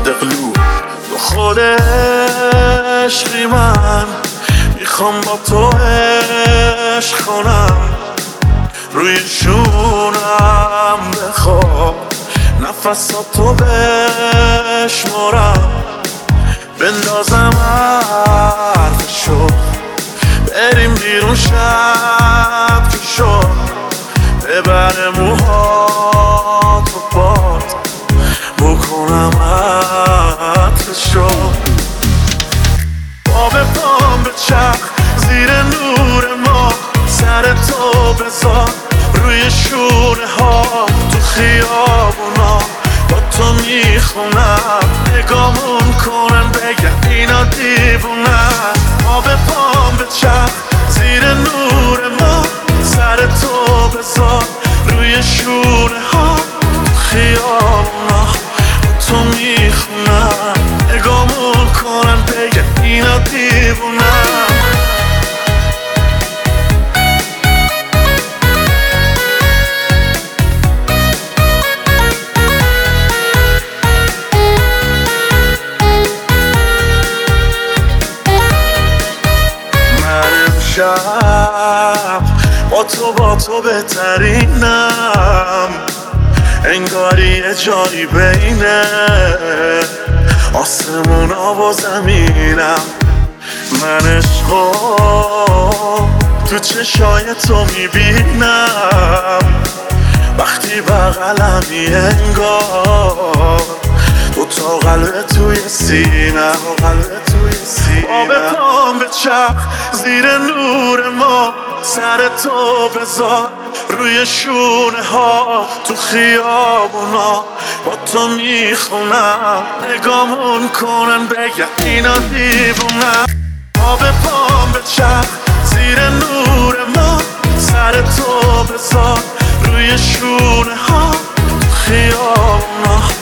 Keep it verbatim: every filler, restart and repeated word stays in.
دقلو تو خود عشقی من میخوام با تو عشق کنم روی شونم بخواب نفساتو بشمارم بندازم حرفشو بریم بیرون شب که شد ببره موهاتو باد بکنم عطرشو با به پام به چرخ زیر نور ما سر تو بذار روی شونه ها تو خیابونا با تو میخونم نگامون کنن بگن اینا دیوونن با به پام به چرخ زیر نور ما سر تو بذار روی شونه ها تو خیابونا با تو میخونم نگامون کنن بگن اینا دیوونن شب با تو با تو بهترینم انگاری یه جایی بینه آسمونا و زمینم من عشقو تو چشای تو میبینم وقتی بغلمی انگار تو تا قلب توی سینه قلب توی سینه با به پام به چرخ زیر نور ما سر تو بذار روی شونه ها تو خیابونا با تو میخونم نگامون کنن بگن اینا دیوونن با به پام به چرخ زیر نور ما سر تو بذار روی شونه ها تو خیابونا